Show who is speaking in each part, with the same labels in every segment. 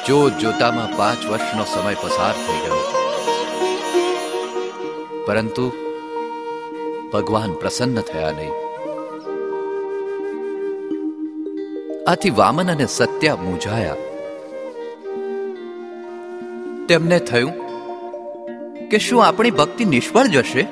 Speaker 1: જોત જોતામાં 5 વર્ષનો સમય પસાર થઈ ગયો, પરંતુ ભગવાન પ્રસન્ન થયા નહીં. આથી વામન અને સત્યા મૂંઝાયા. તેમને થયું કે શું આપણી ભક્તિ નિષ્ફળ જશે?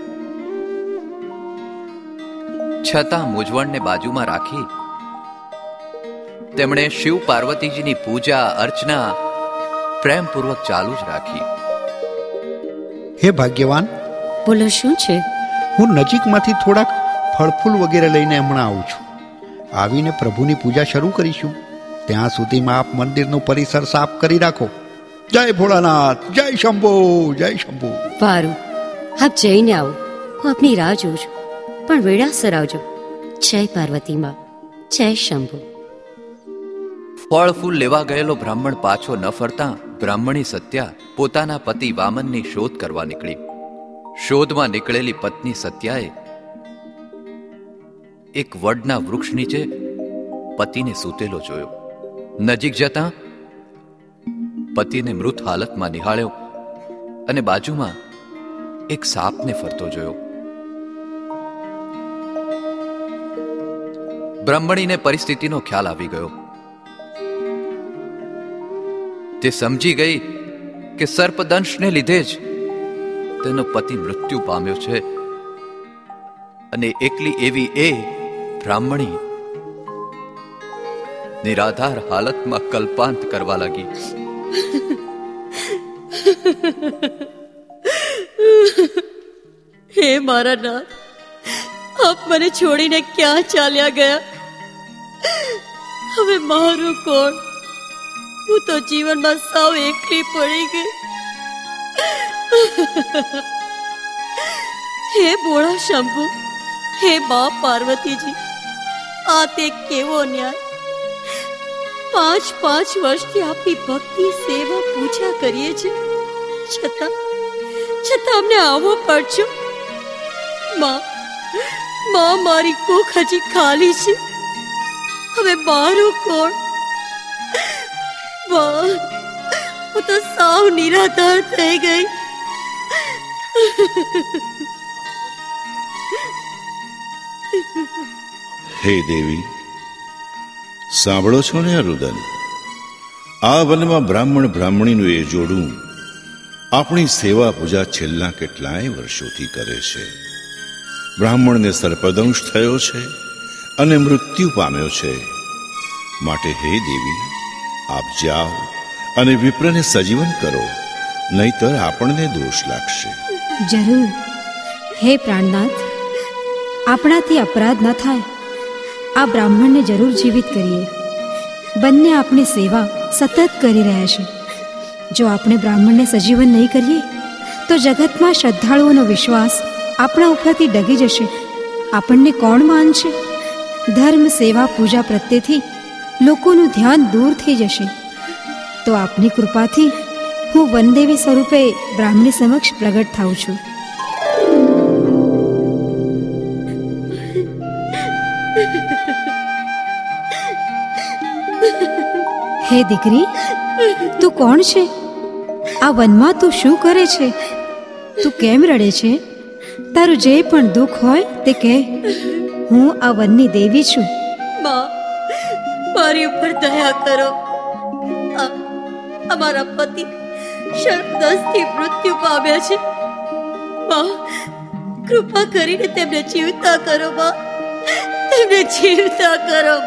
Speaker 1: છતાં મૂંઝવણને બાજુમાં રાખી તેમણે શિવ પાર્વતીજીની પૂજા અર્ચના પ્રેમપૂર્વક ચાલુ જ રાખી.
Speaker 2: હે ભાગ્યવાન,
Speaker 3: બોલો, શું છે?
Speaker 2: હું નજીકમાંથી થોડાક ફળફૂલ વગેરે લઈને હમણાં આવું છું. આવીને પ્રભુની પૂજા શરૂ કરીશું. ત્યાં સુધીમાં આપ મંદિરનું પરિસર સાફ કરી રાખો. જય ભોળાનાથ, જય શંભો, જય શંભો.
Speaker 3: વારું, આપ જઈને આવો, હું આપની રાહ જોઉં છું, પણ વેળાસર આવજો. જય પાર્વતી માં, જય શંભો.
Speaker 1: ફળ ફૂલ લેવા ગયેલો બ્રાહ્મણ પાછો ન ફરતા બ્રાહ્મણી સત્યા પોતાના પતિ વામનની શોધ કરવા નીકળી. શોધમાં નીકળેલી પત્ની સત્યાએ એક વડના વૃક્ષ નીચે પતિને સૂતેલો જોયો. નજીક જતા પતિને મૃત હાલતમાં નિહાળ્યો અને બાજુમાં એક સાપને ફરતો જોયો. બ્રાહ્મણીને પરિસ્થિતિનો ખ્યાલ આવી ગયો. તે સમજી ગઈ કે સર્પદંશને લીધે જ તેનો પતિ મૃત્યુ પામ્યો છે અને એકલી એવી એ બ્રાહ્મણી નિરાધાર હાલતમાં કલ્પાંત કરવા લાગી.
Speaker 3: હે મારા નાથ, આપ મને છોડીને ક્યાં ચાલ્યા ગયા? હવે મારું કોણ? હું તો જીવનમાં સાવ એકલી પડી ગઈ. હે ભોળા શંભુ, હે મા પાર્વતીજી, આ તે કેવો ન્યાય! 5 વર્ષથી આપની ભક્તિ સેવા પૂજા કરીએ છીએ, છતાં અમને આવો પડજો. માં, મારી કુખ હજી ખાલી છે. હવે મારું કોણ? હું તો સાવ નિરાધાર થઈ ગઈ.
Speaker 4: હે દેવી, સાંભળો છો ને આ રુદન? આ વનમાં બ્રાહ્મણ બ્રાહ્મણીનું એ જોડું આપણી સેવા પૂજા છેલ્લા કેટલાય વર્ષોથી કરે છે. બ્રાહ્મણને સર્પદંશ થયો છે અને મૃત્યુ પામ્યો છે. માટે હે દેવી, આપ જાઓ અને વિપ્રને સજીવન કરો, નહીતર આપણને દોષ લાગશે.
Speaker 5: જરૂર. હે પ્રાણનાથ, આપણાથી અપરાધ ન થાય, આ બ્રાહ્મણને જરૂર જીવિત કરીએ. બંને આપણી સેવા સતત કરી રહ્યા છે. જો આપણે બ્રાહ્મણને સજીવન નહીં કરીએ તો જગતમાં શ્રદ્ધાળુઓનો વિશ્વાસ આપણા ઉપરથી ડગી જશે. આપણને કોણ માનશે? ધર્મ, સેવા, પૂજા પ્રત્યેથી લોકોનું ધ્યાન દૂર થઈ જશે. તો આપની કૃપાથી હું વનદેવી સ્વરૂપે બ્રાહ્મણી સમક્ષ પ્રગટ થાઉં છું. હે દીકરી, તું કોણ છે? આ વનમાં તું શું કરે છે? તું કેમ રડે છે? તારું જે પણ દુઃખ હોય તે કહે. હું આ વનની દેવી છું.
Speaker 3: મારી ઉપર દયા કરો. અમારા પતિ સર્પદંશથી મૃત્યુ પામ્યા છે. કૃપા કરીને તેમને જીવતા કરો. તેમને જીવતા કરો.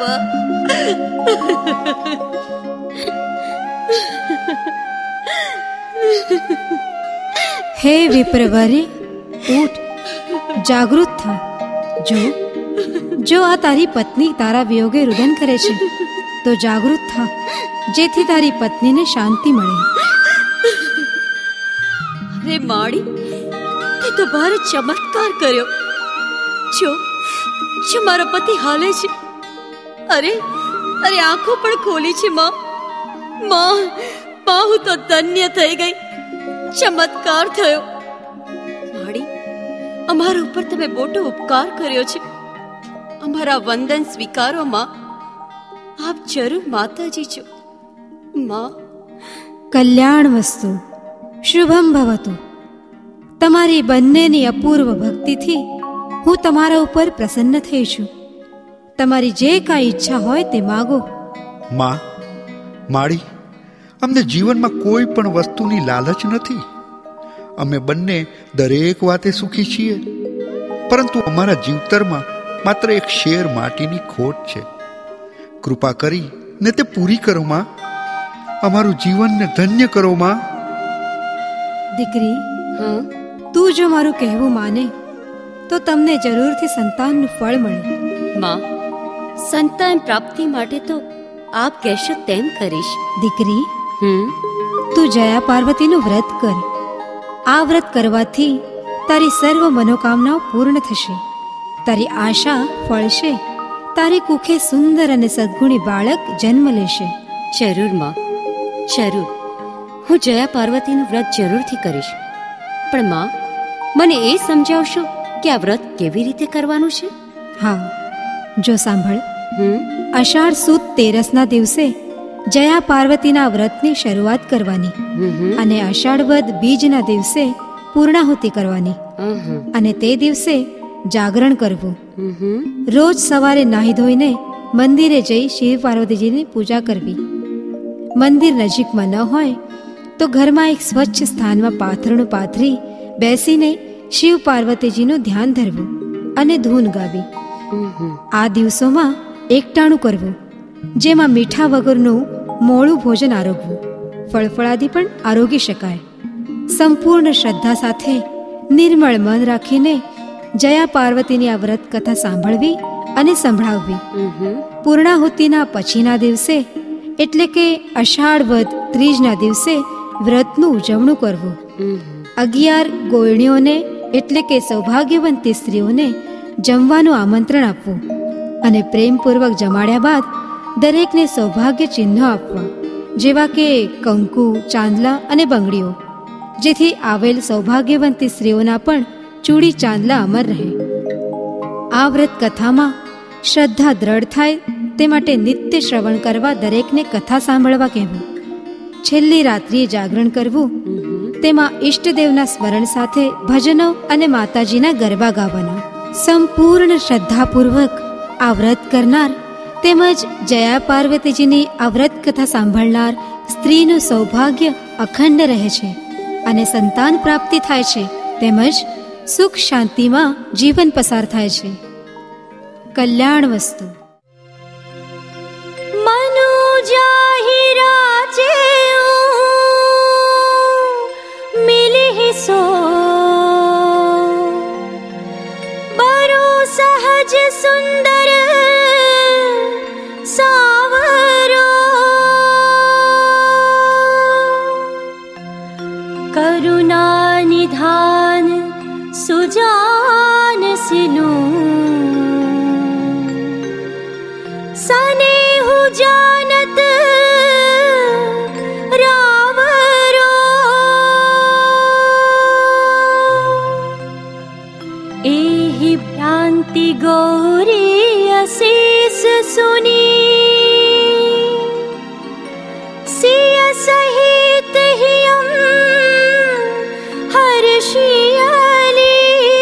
Speaker 5: હે વિપ્રવરે, ઉઠ, જાગૃત થા. જો આ તારી પત્ની તારા વિયોગે રુદન કરે છે તો જાગૃત થા, જેથી તારી પત્નીને શાંતિ મળે.
Speaker 3: અરે માળી, તે તો ભારે ચમત્કાર કર્યો. જો મારો પતિ હાલે છે. અરે આંખો પણ ખોલી છે. માં, હું તો ધન્ય થઈ ગઈ. ચમત્કાર થયો. માળી, અમારા ઉપર તમે મોટો ઉપકાર કર્યો છે. અમારા વંદન સ્વીકારો. માં, આપ જરૂર માતાજી છો. માં,
Speaker 5: કલ્યાણ વસ્તુ, શુભમ ભવતુ. તમારી બંનેની અપૂર્વ ભક્તિથી હું તમારા ઉપર પ્રસન્ન થઈ છું. તમારી જે કાંઈ ઈચ્છા હોય તે માગો.
Speaker 2: માં, માળી, અમને જીવનમાં કોઈ પણ વસ્તુની લાલચ નથી. અમે બંને દરેક વાતે સુખી છીએ, પરંતુ અમારા જીવતરમાં માત્ર એક શેર માટીની ખોટ છે. કૃપા કરી ને તે પૂરી કરો માં. અમારું જીવનને ધન્ય કરો માં.
Speaker 5: દીકરી, તું જો મારું કહેવું માને તો તમને જરૂરથી સંતાનનું ફળ મળે.
Speaker 3: માં, સંતાન પ્રાપ્તિ માટે તો આપ કહેશો તેમ કરીશ.
Speaker 5: દીકરી, તું જયા પાર્વતીનું વ્રત કર. આ વ્રત કરવાથી તારી સર્વ મનોકામનાઓ પૂર્ણ થશે. તારી આશા ફળશે. તારી કુખે સુંદર અને સદ્ગુણી બાળક જન્મ લેશે.
Speaker 3: જરૂર માં, જરૂર. હું જયા પાર્વતીનું વ્રત જરૂરથી કરીશ. પણ માં, મને એ સમજાવશો કે આ વ્રત કેવી રીતે કરવાનું છે?
Speaker 5: હા, જો સાંભળ. અષાઢ સુદ 13ના દિવસે જયા પાર્વતીના વ્રતની શરૂઆત કરવાની અને અષાઢ વદ બીજના દિવસે પૂર્ણાહુતિ કરવાની અને તે દિવસે જાગરણ કરવું. રોજ સવારે નાહી ધોઈને મંદિરે જઈ શિવ પાર્વતીજીની પૂજા કરવી. મંદિર નજીકમાં ન હોય તો ઘરમાં એક સ્વચ્છ સ્થાનમાં પાથરણું પાથરી બેસીને શિવ પાર્વતીજીનું ધ્યાન ધરવું અને ધૂન ગાવી. આ દિવસોમાં એકટાણું કરવું, જેમાં મીઠા વગરનું મોળું ભોજન આરોગવું. ફળફળાદી પણ આરોગી શકાય. સંપૂર્ણ શ્રદ્ધા સાથે નિર્મળ મન રાખીને જયા પાર્વતીની આ વ્રત કથા સાંભળવી અને સંભળાવવી. પૂર્ણાહુતિના પછીના દિવસે એટલે કે અષાઢ વદ ત્રીજના દિવસે વ્રતનું ઉજવણું કરવું. 11 ગોયણીઓને એટલે કે સૌભાગ્યવંતી સ્ત્રીઓને જમવાનું આમંત્રણ આપવું અને પ્રેમપૂર્વક જમાડ્યા બાદ દરેકને સૌભાગ્ય ચિહ્નો આપવા, જેવા કે કંકુ, ચાંદલા અને બંગડીઓ, જેથી આવેલ સૌભાગ્યવંતી સ્ત્રીઓના પણ ચૂડી ચાંદલા અમર રહે. આ વ્રત કથામાં શ્રદ્ધા દ્રઢ થાય તે માટે નિત્ય શ્રવણ કરવા દરેકને કથા સાંભળવા કહેવું. છેલ્લી રાત્રિએ જાગરણ કરવું. તેમાં ઈષ્ટદેવના સ્મરણ સાથે ભજનો અને માતાજીના ગરબા ગાવાના. સંપૂર્ણ શ્રદ્ધાપૂર્વક આ વ્રત કરનાર તેમજ જયા પાર્વતીજીની આ વ્રત કથા સાંભળનાર સ્ત્રીનું સૌભાગ્ય અખંડ રહે છે અને સંતાન પ્રાપ્તિ થાય છે તેમજ સુખ શાંતિમાં જીવન પસાર થાય છે. કલ્યાણ વસ્તુ.
Speaker 3: મનુ જાહી રાજે મિલી સો બરો સહજ સુંદર સાવરો કરુણા નિધાન સુજાન સિનું સનેહુ જાનત રાવરો એહી ભ્રાંતિ ગૌરી અશીષ સુની સિય સહિત હિયમ હર્ષિયલી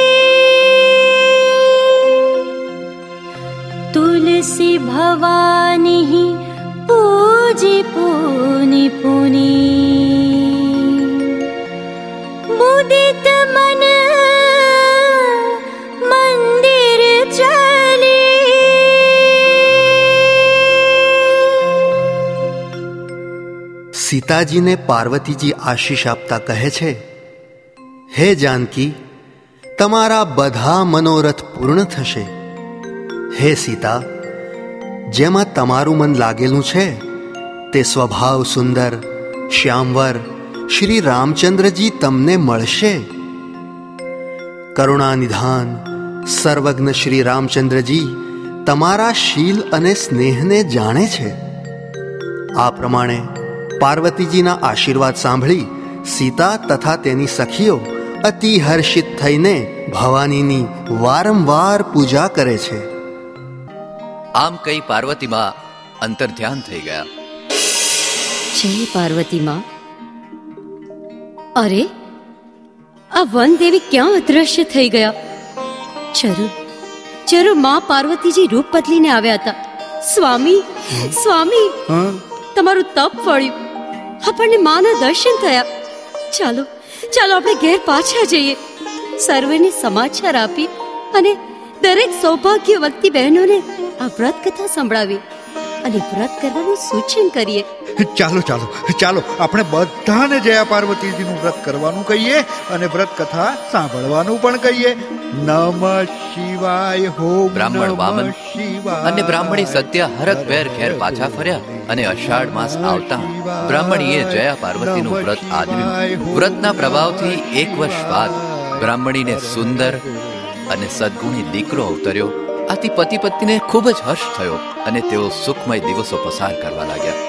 Speaker 3: તુલસી ભવાની પૂજી પુની પુની મુદિત મન મંદિર ચલી.
Speaker 6: સીતાજીને પાર્વતીજી આશીષ આપતા કહે છે, હે જાનકી, તમારા બધા મનોરથ પૂર્ણ થશે. હે સીતા, જેમાં તમારું મન લાગેલું છે તે સ્વભાવ સુંદર શ્યામવર શ્રી રામચંદ્રજી તમને મળશે. કરુણા નિધાન સર્વજ્ઞ શ્રી રામચંદ્રજી તમારા શીલ અને સ્નેહને જાણે છે. આ પ્રમાણે પાર્વતીજીના આશીર્વાદ સાંભળી સીતા તથા તેની સખીઓ અતિ હર્ષિત થઈને ભવાનીની વારંવાર પૂજા કરે છે.
Speaker 1: આમ કહી પાર્વતીમાં અંતર્ધ્યાન થઈ ગયા.
Speaker 3: જય પાર્વતી માં. અરે, આ વનદેવી ક્યાં અદ્રશ્ય થઈ ગયા? જરૂર માં પાર્વતીજી રૂપ બદલીને આવ્યા હતા. સ્વામી, સ્વામી, તમારું તપ ફળ્યું, આપણને માના દર્શન થયા. ચાલો ચાલો આપણે ઘેર પાછા જઈએ, સર્વેને સમાચાર આપી અને દરેક સૌભાગ્યવતી બહેનોને આ વ્રત કથા સંભળાવી અને વ્રત કરવાનું સૂચન કરીએ.
Speaker 2: ચાલો ચાલો ચાલો, આપણે બધાને જયા પાર્વતીજીનું વ્રત કરવાનું કહીએ અને વ્રત કથા સાંભળવાનું પણ કહીએ. નમઃ શિવાય. હો
Speaker 1: બ્રાહ્મણ વામન અને બ્રાહ્મણી સત્યા હરખભેર ઘેર પાછા ફર્યા અને અષાઢ માસ આવતા બ્રાહ્મણીએ જયા પાર્વતીનું વ્રત આદર્યું. વ્રતના પ્રભાવથી 1 વર્ષ બાદ બ્રાહ્મણીને સુંદર અને સદગુણી દીકરો અવતર્યો. આથી પતિ પત્નીને ખૂબ જ હર્ષ થયો અને તેઓ સુખમય દિવસો પસાર કરવા લાગ્યા.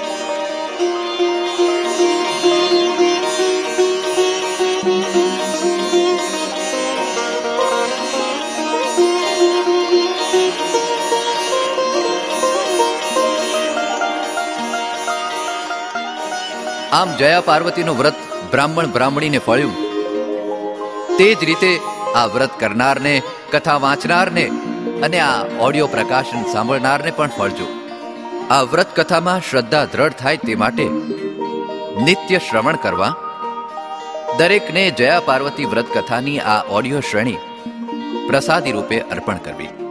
Speaker 1: આમ જયા પાર્વતીનું વ્રત બ્રાહ્મણ બ્રાહ્મણીને ફળ્યું. તે જ રીતે આ વ્રત કરનારને, કથા વાંચનારને અને આ ઓડિયો પ્રકાશન સાંભળનારને પણ ફળજો. આ વ્રત કથામાં શ્રદ્ધા દ્રઢ થાય તે માટે નિત્ય શ્રવણ કરવા, દરેકને જયા પાર્વતી વ્રત કથાની આ ઓડિયો શ્રેણી પ્રસાદી રૂપે અર્પણ કરવી.